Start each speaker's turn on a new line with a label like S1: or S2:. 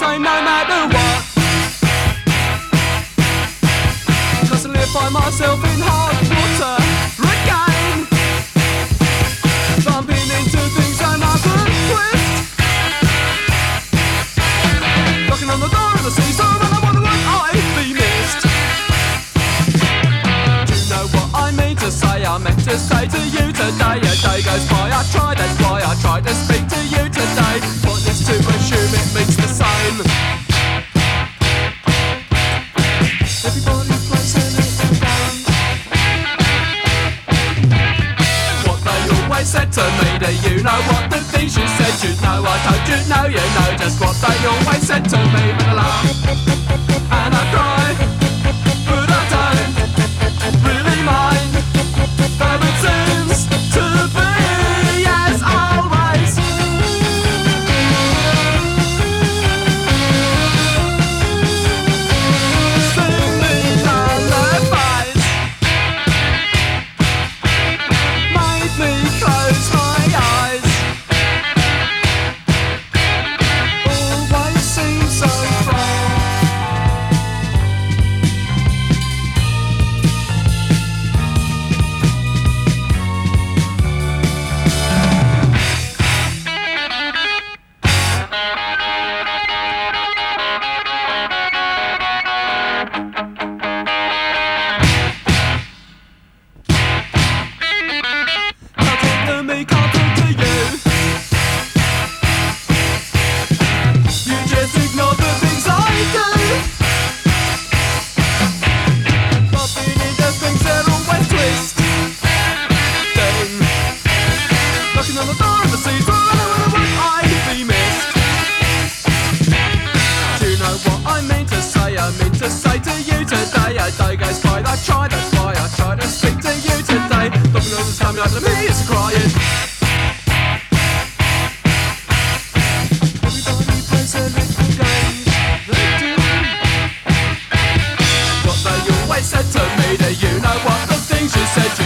S1: time no matter what. Constantly find myself in hot water again, bumping into things and I could twist, knocking on the door of the seesaw and I wonder would I be missed. Do you know what I mean to say? I meant to say to you today. A day goes by, I try, that's why I tried to speak to you today. Pointless to assume it means the same. Everybody plays a little game. What they always said to me, do you know what the things you said? You know I don't, you know just what they always said to me. But I laugh and I cry, but I don't really mind. Though it seems to be as always. Singing lullabies made me close my eyes. Always seems so far. Can't talk to me, can't talk to you. You just ignore the things I do. Bumping into things that always twist. Then knocking on the door of the seesaw and would I be missed. Do you know what I mean to say? I mean to say to you today. A day goes by, I try, that's why I try to speak to you today. Looking over the time after me is crying. Everybody plays a little game, they do. What they always said to me, do you know what the things you said?